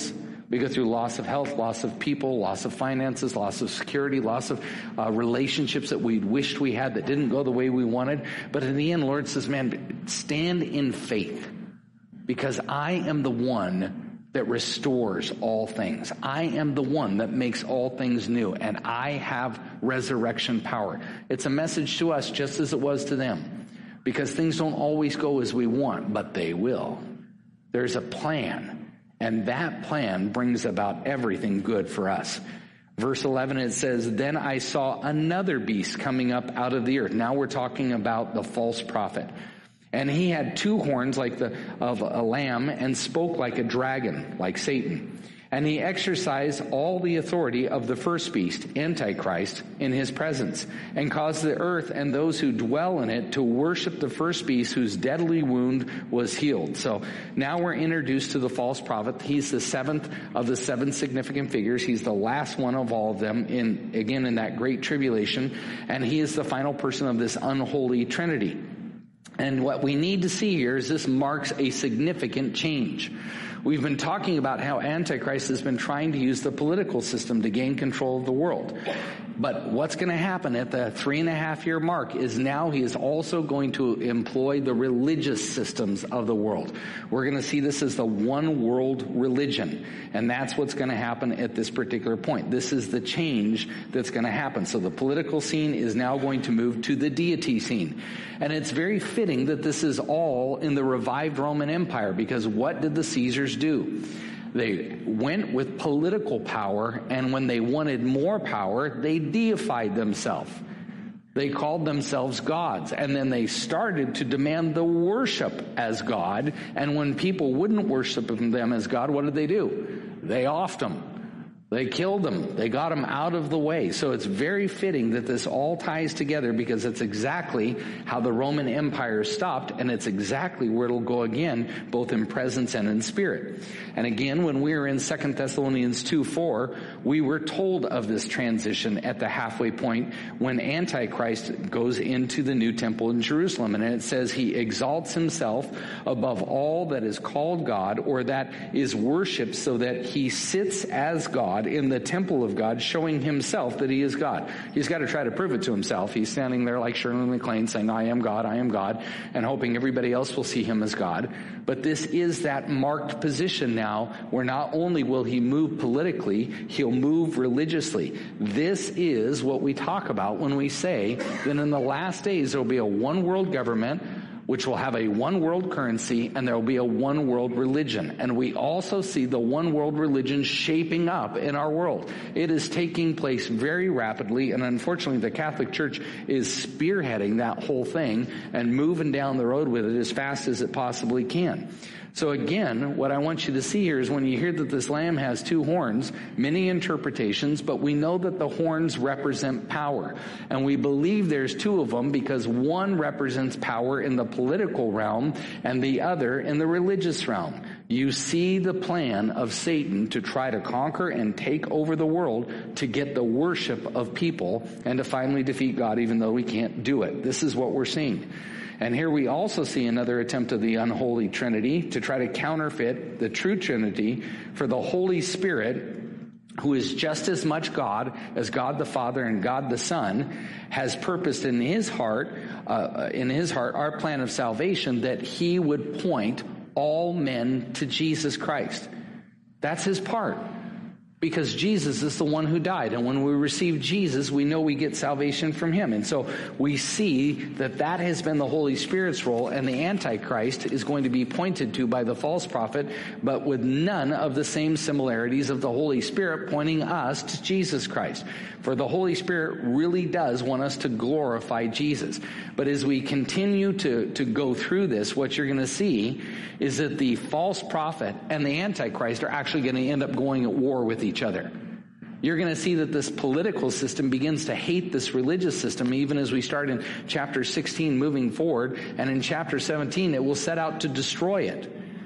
We go through loss of health, loss of people, loss of finances, loss of security, loss of uh, relationships that we wished we had that didn't go the way we wanted. But in the end, Lord says, man, stand in faith, because I am the one that restores all things. I am the one that makes all things new, and I have resurrection power. It's a message to us just as it was to them, because things don't always go as we want, but they will. There's a plan. And that plan brings about everything good for us. Verse eleven, it says, then I saw another beast coming up out of the earth. Now we're talking about the false prophet. And he had two horns like the of a lamb and spoke like a dragon, like Satan. And he exercised all the authority of the first beast, Antichrist, in his presence, and caused the earth and those who dwell in it to worship the first beast whose deadly wound was healed. So now we're introduced to the false prophet. He's the seventh of the seven significant figures. He's the last one of all of them, in again in that great tribulation. And he is the final person of this unholy trinity. And what we need to see here is this marks a significant change. We've been talking about how Antichrist has been trying to use the political system to gain control of the world. But what's going to happen at the three and a half year mark is now he is also going to employ the religious systems of the world. We're going to see this as the one world religion. And that's what's going to happen at this particular point. This is the change that's going to happen. So the political scene is now going to move to the deity scene. And it's very fitting that this is all in the revived Roman Empire, because what did the Caesars do? They went with political power, and when they wanted more power, they deified themselves. They called themselves gods, and then they started to demand the worship as God, and when people wouldn't worship them as God, what did they do? They offed them. They killed them. They got them out of the way. So it's very fitting that this all ties together, because it's exactly how the Roman Empire stopped, and it's exactly where it'll go again, both in presence and in spirit. And again, when we were in Second Thessalonians two four, we were told of this transition at the halfway point when Antichrist goes into the new temple in Jerusalem. And it says he exalts himself above all that is called God, or that is worshipped, so that he sits as God in the temple of God, showing himself that he is God. He's got to try to prove it to himself. He's standing there like Shirley MacLaine saying, I am God, I am God, and hoping everybody else will see him as God. But this is that marked position now where not only will he move politically, he'll move religiously. This is what we talk about when we say that in the last days there will be a one world government, which will have a one world currency, and there will be a one world religion. And we also see the one world religion shaping up in our world. It is taking place very rapidly, and unfortunately the Catholic Church is spearheading that whole thing and moving down the road with it as fast as it possibly can. So again, what I want you to see here is when you hear that this lamb has two horns, many interpretations, but we know that the horns represent power. And we believe there's two of them because one represents power in the political realm and the other in the religious realm. You see the plan of Satan to try to conquer and take over the world to get the worship of people and to finally defeat God, even though we can't do it. This is what we're seeing. And here we also see another attempt of the unholy Trinity to try to counterfeit the true Trinity, for the Holy Spirit, who is just as much God as God the Father and God the Son, has purposed in his heart, uh, in his heart, our plan of salvation, that he would point all men to Jesus Christ. That's his part. Because Jesus is the one who died. And when we receive Jesus, we know we get salvation from him. And so we see that that has been the Holy Spirit's role, and the Antichrist is going to be pointed to by the false prophet, but with none of the same similarities of the Holy Spirit pointing us to Jesus Christ. For the Holy Spirit really does want us to glorify Jesus. But as we continue to, to go through this, what you're going to see is that the false prophet and the Antichrist are actually going to end up going at war with each other. You're going to see that this political system begins to hate this religious system, even as we start in chapter sixteen moving forward. And in chapter seventeen, it will set out to destroy it.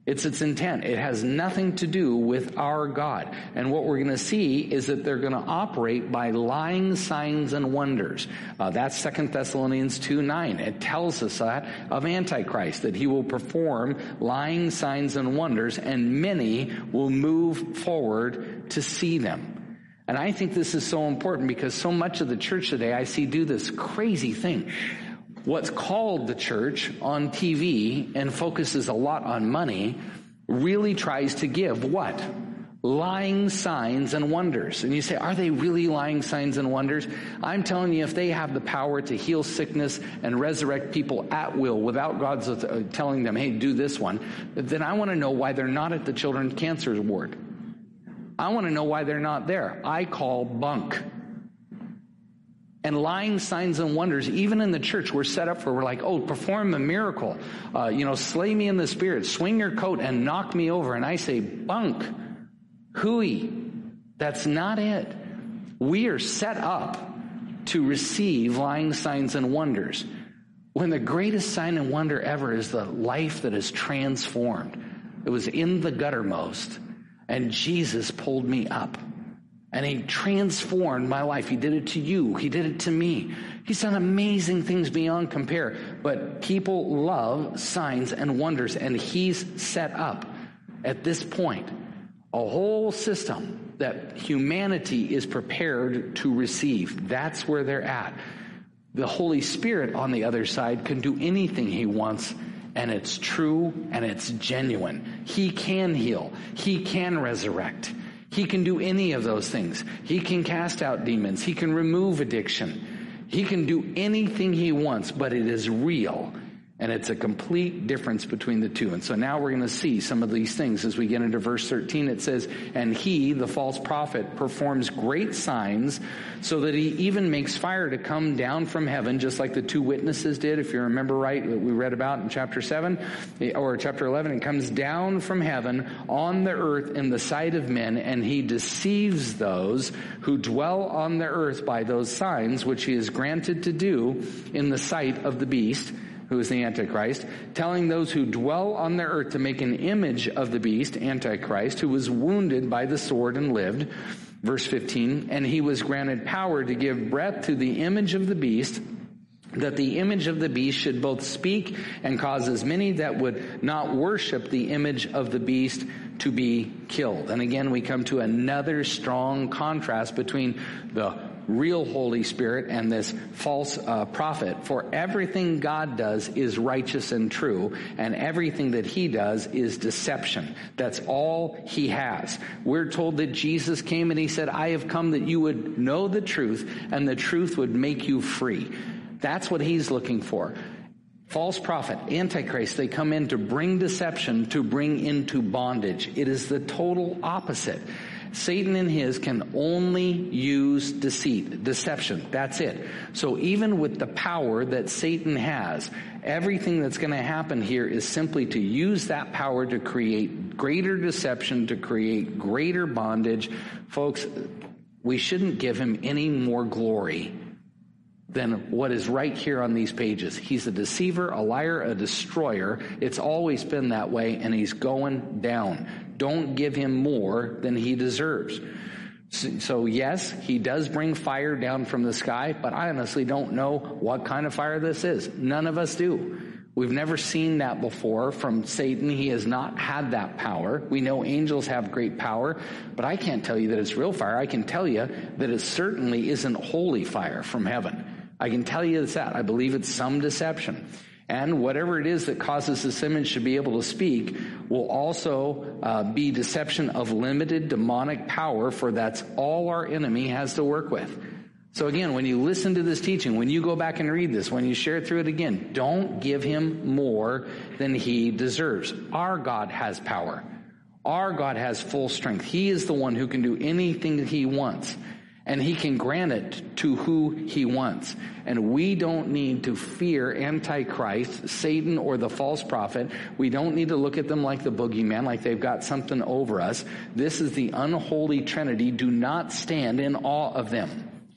It's its intent. It has nothing to do with our God. And what we're going to see is that they're going to operate by lying signs and wonders. Uh, that's Second Thessalonians two nine. It tells us that of Antichrist, that he will perform lying signs and wonders, and many will move forward to see them. And I think this is so important because so much of the church today I see do this crazy thing. What's called the church on T V and focuses a lot on money really tries to give what? Lying signs and wonders. And you say, are they really lying signs and wonders? I'm telling you, if they have the power to heal sickness and resurrect people at will without God's uh, telling them, hey, do this one, then I want to know why they're not at the children's cancer ward. I want to know why they're not there. I call bunk. And lying signs and wonders, even in the church, we're set up for, we're like, oh, perform a miracle. Uh, you know, slay me in the spirit, swing your coat and knock me over. And I say, bunk, hooey. That's not it. We are set up to receive lying signs and wonders. When the greatest sign and wonder ever is the life that is transformed. It was in the guttermost, and Jesus pulled me up. And he transformed my life. He did it to you. He did it to me. He's done amazing things beyond compare. But people love signs and wonders. And he's set up, at this point, a whole system that humanity is prepared to receive. That's where they're at. The Holy Spirit, on the other side, can do anything he wants. And it's true and it's genuine. He can heal. He can resurrect. He can do any of those things. He can cast out demons. He can remove addiction. He can do anything he wants, but it is real. And it's a complete difference between the two. And so now we're going to see some of these things as we get into verse thirteen. It says, and he, the false prophet, performs great signs so that he even makes fire to come down from heaven, just like the two witnesses did, if you remember right, that we read about in chapter seven or chapter eleven. It comes down from heaven on the earth in the sight of men, and he deceives those who dwell on the earth by those signs which he is granted to do in the sight of the beast, who is the Antichrist, telling those who dwell on the earth to make an image of the beast, Antichrist, who was wounded by the sword and lived. Verse fifteen, and he was granted power to give breath to the image of the beast, that the image of the beast should both speak and cause as many that would not worship the image of the beast to be killed. And again, we come to another strong contrast between the real Holy Spirit and this false uh, prophet. For everything God does is righteous and true, and everything that he does is deception. That's all he has. We're told that Jesus came and he said, I have come that you would know the truth, and the truth would make you free. That's what he's looking for. False prophet, Antichrist, they come in to bring deception, to bring into bondage. It is the total opposite. Satan and his can only use deceit, deception. That's it. So even with the power that Satan has, everything that's going to happen here is simply to use that power to create greater deception, to create greater bondage. Folks, we shouldn't give him any more glory than what is right here on these pages. He's a deceiver, a liar, a destroyer. It's always been that way, and he's going down. Don't give him more than he deserves. So, so yes, he does bring fire down from the sky, but I honestly don't know what kind of fire this is. None of us do. We've never seen that before from Satan. He has not had that power. We know angels have great power, but I can't tell you that it's real fire. I can tell you that it certainly isn't holy fire from heaven. I can tell you it's that. I believe it's some deception. And whatever it is that causes this image to be able to speak will also uh, be deception of limited demonic power, for that's all our enemy has to work with. So again, when you listen to this teaching, when you go back and read this, when you share through it again, don't give him more than he deserves. Our God has power. Our God has full strength. He is the one who can do anything that he wants. And he can grant it to who he wants. And we don't need to fear Antichrist, Satan, or the false prophet. We don't need to look at them like the boogeyman, like they've got something over us. This is the unholy Trinity. Do not stand in awe of them.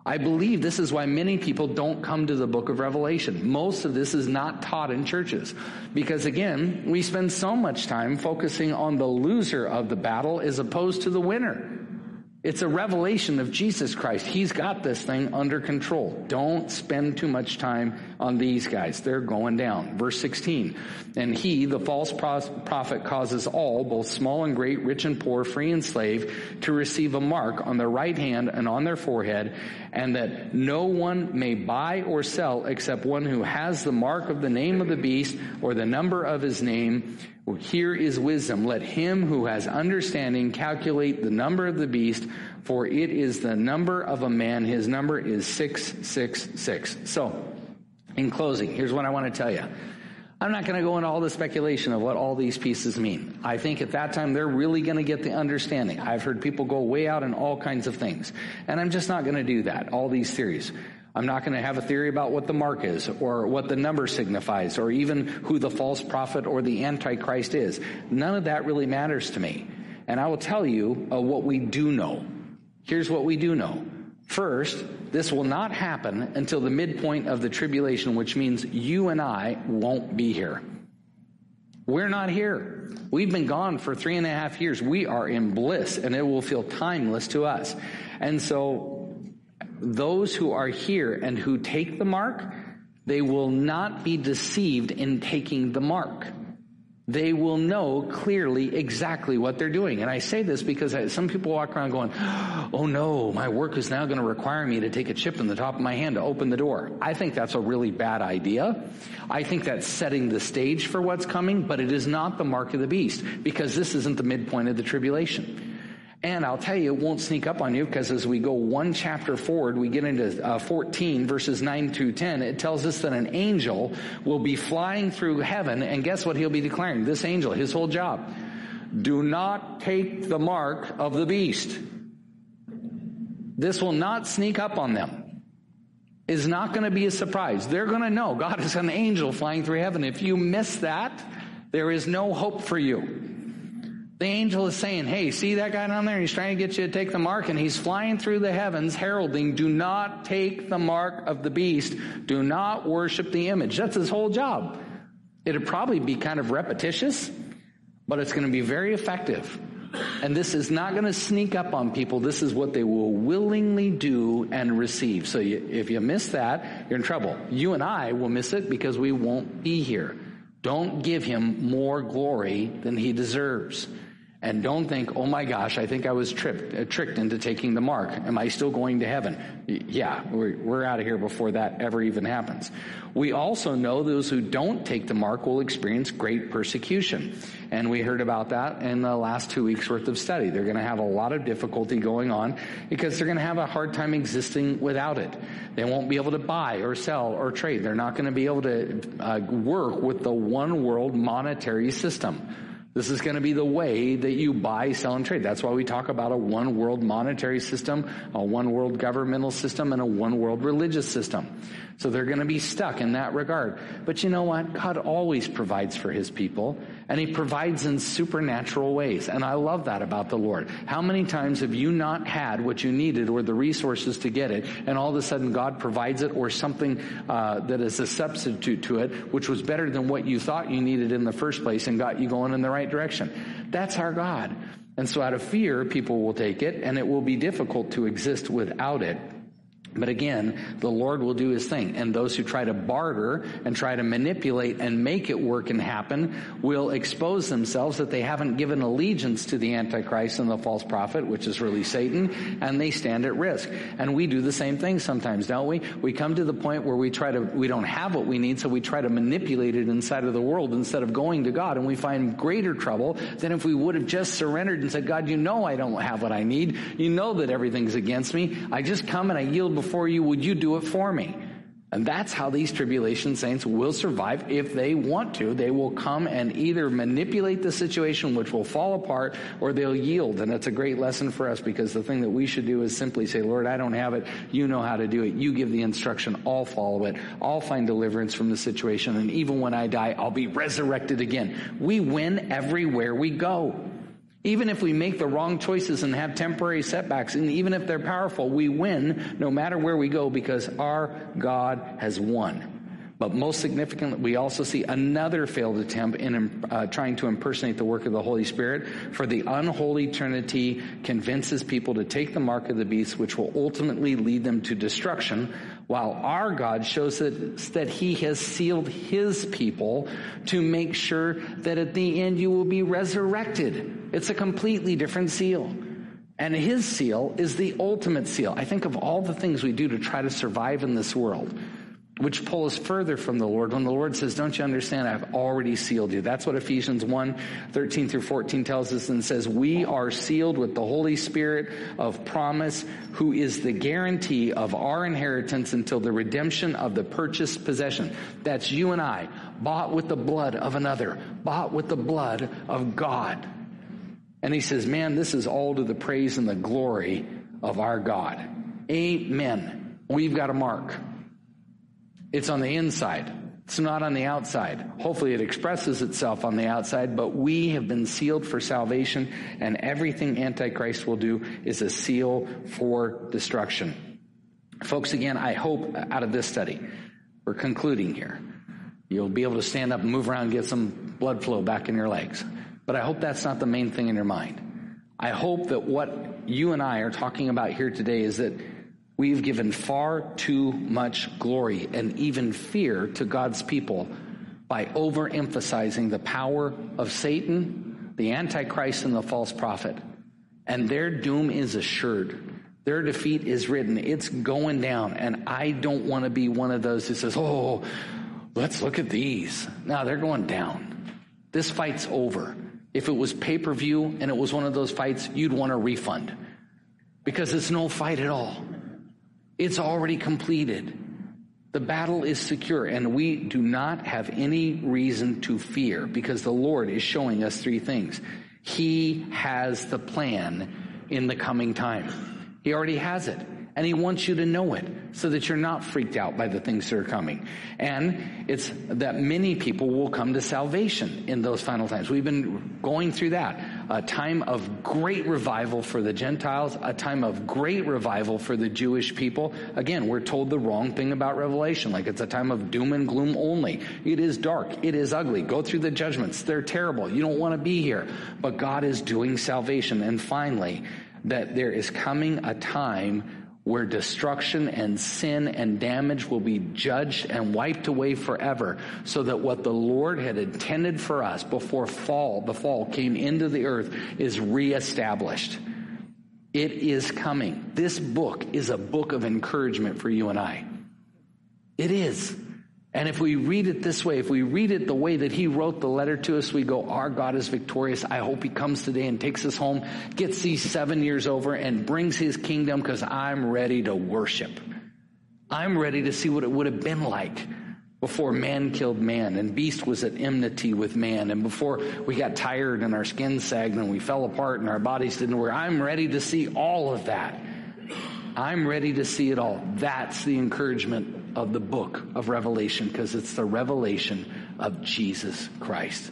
I believe this is why many people don't come to the book of Revelation. Most of this is not taught in churches. Because again, we spend so much time focusing on the loser of the battle as opposed to the winner. It's a revelation of Jesus Christ. He's got this thing under control. Don't spend too much time on these guys. They're going down. Verse sixteen. And he, the false prophet, causes all, both small and great, rich and poor, free and slave, to receive a mark on their right hand and on their forehead, and that no one may buy or sell except one who has the mark of the name of the beast or the number of his name. Well, here is wisdom. Let him who has understanding calculate the number of the beast, for it is the number of a man. His number is six six six. So, in closing, here's what I want to tell you. I'm not going to go into all the speculation of what all these pieces mean. I think at that time they're really going to get the understanding. I've heard people go way out in all kinds of things. And I'm just not going to do that, all these theories. I'm not going to have a theory about what the mark is or what the number signifies or even who the false prophet or the Antichrist is. None of that really matters to me. And I will tell you uh, what we do know. Here's what we do know. First, this will not happen until the midpoint of the tribulation, which means you and I won't be here. We're not here. We've been gone for three and a half years. We are in bliss, and it will feel timeless to us. And so those who are here and who take the mark, they will not be deceived in taking the mark. They will know clearly exactly what they're doing. And I say this because I, some people walk around going, oh no, my work is now going to require me to take a chip in the top of my hand to open the door. I think that's a really bad idea. I think that's setting the stage for what's coming, but it is not the mark of the beast, because this isn't the midpoint of the tribulation. And I'll tell you, it won't sneak up on you, because as we go one chapter forward, we get into uh, fourteen, verses nine through ten. It tells us that an angel will be flying through heaven, and guess what he'll be declaring? This angel, his whole job: do not take the mark of the beast. This will not sneak up on them. It's not going to be a surprise. They're going to know God is an angel flying through heaven. If you miss that, there is no hope for you. The angel is saying, hey, see that guy down there? He's trying to get you to take the mark, and he's flying through the heavens heralding, do not take the mark of the beast. Do not worship the image. That's his whole job. It'd probably be kind of repetitious, but it's going to be very effective. And this is not going to sneak up on people. This is what they will willingly do and receive. So you, if you miss that, you're in trouble. You and I will miss it because we won't be here. Don't give him more glory than he deserves. And don't think, oh my gosh, I think I was tripped, uh, tricked into taking the mark. Am I still going to heaven? Y- yeah, we're, we're out of here before that ever even happens. We also know those who don't take the mark will experience great persecution. And we heard about that in the last two weeks worth of study. They're going to have a lot of difficulty going on because they're going to have a hard time existing without it. They won't be able to buy or sell or trade. They're not going to be able to uh, work with the one world monetary system. This is going to be the way that you buy, sell, and trade. That's why we talk about a one world monetary system, a one world governmental system, and a one world religious system. So they're going to be stuck in that regard. But you know what? God always provides for his people, and he provides in supernatural ways. And I love that about the Lord. How many times have you not had what you needed or the resources to get it, and all of a sudden God provides it, or something uh, that is a substitute to it, which was better than what you thought you needed in the first place and got you going in the right direction? That's our God. And so out of fear, people will take it, and it will be difficult to exist without it. But again, the Lord will do his thing. And those who try to barter and try to manipulate and make it work and happen will expose themselves that they haven't given allegiance to the Antichrist and the false prophet, which is really Satan, and they stand at risk. And we do the same thing sometimes, don't we? We come to the point where we try to, we don't have what we need, so we try to manipulate it inside of the world instead of going to God, and we find greater trouble than if we would have just surrendered and said, God, you know I don't have what I need. You know that everything's against me. I just come and I yield before for you, would you do it for me? And that's how these tribulation saints will survive if they want to. They will come and either manipulate the situation, which will fall apart, or they'll yield. And that's a great lesson for us, because the thing that we should do is simply say, Lord, I don't have it. You know how to do it. You give the instruction. I'll follow it. I'll find deliverance from the situation. And even when I die, I'll be resurrected again. We win everywhere we go. Even if we make the wrong choices and have temporary setbacks, and even if they're powerful, we win no matter where we go because our God has won. But most significantly, we also see another failed attempt in uh, trying to impersonate the work of the Holy Spirit. For the unholy Trinity convinces people to take the mark of the beast, which will ultimately lead them to destruction, while our God shows that, that he has sealed his people to make sure that at the end you will be resurrected. It's a completely different seal. And his seal is the ultimate seal. I think of all the things we do to try to survive in this world, which pull us further from the Lord. When the Lord says, don't you understand, I've already sealed you. That's what Ephesians one, thirteen through fourteen tells us, and says, we are sealed with the Holy Spirit of promise, who is the guarantee of our inheritance until the redemption of the purchased possession. That's you and I, bought with the blood of another, bought with the blood of God. And he says, man, this is all to the praise and the glory of our God. Amen. We've got a mark. It's on the inside. It's not on the outside. Hopefully it expresses itself on the outside, but we have been sealed for salvation, and everything Antichrist will do is a seal for destruction. Folks, again, I hope out of this study, we're concluding here, you'll be able to stand up and move around and get some blood flow back in your legs. But I hope that's not the main thing in your mind. I hope that what you and I are talking about here today is that we've given far too much glory and even fear to God's people by overemphasizing the power of Satan, the Antichrist, and the false prophet. And their doom is assured. Their defeat is written. It's going down. And I don't want to be one of those who says, oh, let's look at these. No, they're going down. This fight's over. If it was pay-per-view and it was one of those fights, you'd want a refund. Because it's no fight at all. It's already completed. The battle is secure, and we do not have any reason to fear because the Lord is showing us three things. He has the plan in the coming time. He already has it, and he wants you to know it so that you're not freaked out by the things that are coming. And it's that many people will come to salvation in those final times. We've been going through that. A time of great revival for the Gentiles, a time of great revival for the Jewish people. Again, we're told the wrong thing about Revelation, like it's a time of doom and gloom only. It is dark. It is ugly. Go through the judgments. They're terrible. You don't want to be here. But God is doing salvation. And finally, that there is coming a time where destruction and sin and damage will be judged and wiped away forever, so that what the Lord had intended for us before fall, the fall came into the earth, is reestablished. It is coming. This book is a book of encouragement for you and I. It is. And if we read it this way, if we read it the way that he wrote the letter to us, we go, our God is victorious. I hope he comes today and takes us home, gets these seven years over, and brings his kingdom, because I'm ready to worship. I'm ready to see what it would have been like before man killed man and beast was at enmity with man, and before we got tired and our skin sagged and we fell apart and our bodies didn't work. I'm ready to see all of that. I'm ready to see it all. That's the encouragement of the book of Revelation, because it's the revelation of Jesus Christ.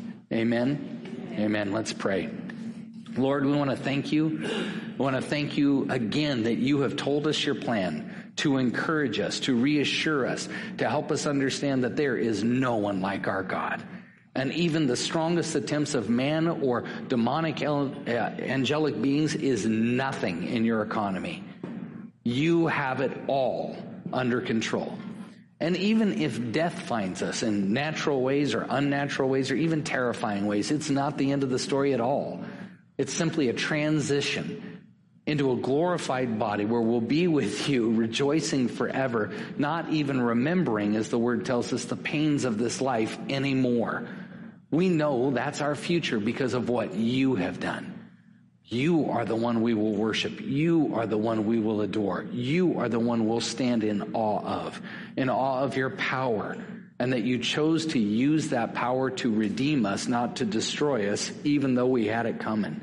Amen? Amen. Let's pray. Lord, we want to thank you. We want to thank you again that you have told us your plan to encourage us, to reassure us, to help us understand that there is no one like our God. And even the strongest attempts of man or demonic angelic beings is nothing in your economy. You have it all under control. And even if death finds us in natural ways or unnatural ways or even terrifying ways, it's not the end of the story at all. It's simply a transition into a glorified body where we'll be with you, rejoicing forever, not even remembering, as the word tells us, the pains of this life anymore. We know that's our future because of what you have done. You are the one we will worship. You are the one we will adore. You are the one we'll stand in awe of, in awe of your power, and that you chose to use that power to redeem us, not to destroy us, even though we had it coming.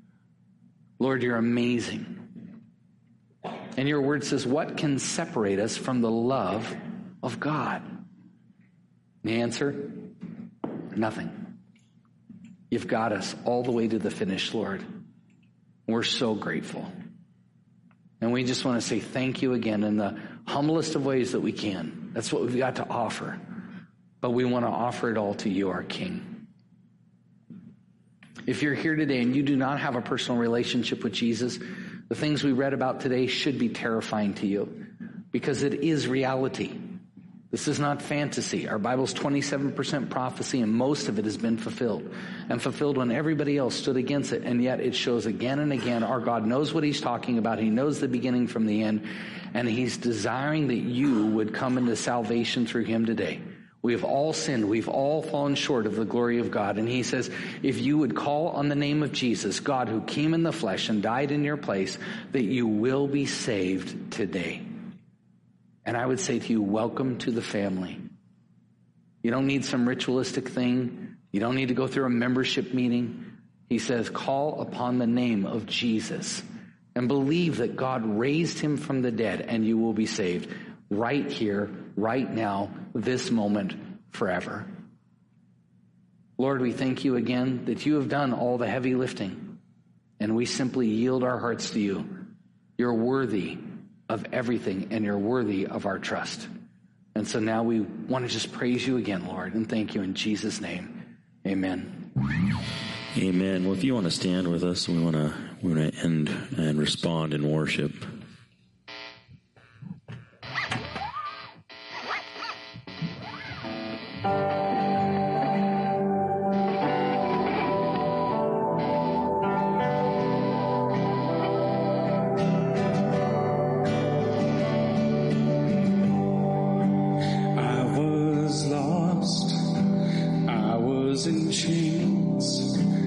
Lord, you're amazing. And your word says, what can separate us from the love of God? The answer, nothing. You've got us all the way to the finish, Lord. We're so grateful. And we just want to say thank you again in the humblest of ways that we can. That's what we've got to offer. But we want to offer it all to you, our King. If you're here today and you do not have a personal relationship with Jesus, the things we read about today should be terrifying to you because it is reality. This is not fantasy. Our Bible's twenty-seven percent prophecy, and most of it has been fulfilled. And fulfilled when everybody else stood against it. And yet it shows again and again our God knows what he's talking about. He knows the beginning from the end. And he's desiring that you would come into salvation through him today. We have all sinned. We've all fallen short of the glory of God. And he says, if you would call on the name of Jesus, God who came in the flesh and died in your place, that you will be saved today. And I would say to you, welcome to the family. You don't need some ritualistic thing. You don't need to go through a membership meeting. He says, call upon the name of Jesus and believe that God raised him from the dead and you will be saved right here, right now, this moment, forever. Lord, we thank you again that you have done all the heavy lifting and we simply yield our hearts to you. You're worthy of everything, and you're worthy of our trust. And so now we want to just praise you again, Lord, and thank you in Jesus' name. Amen. Amen. Well, if you want to stand with us, we want to we want to end and respond in worship. In chains,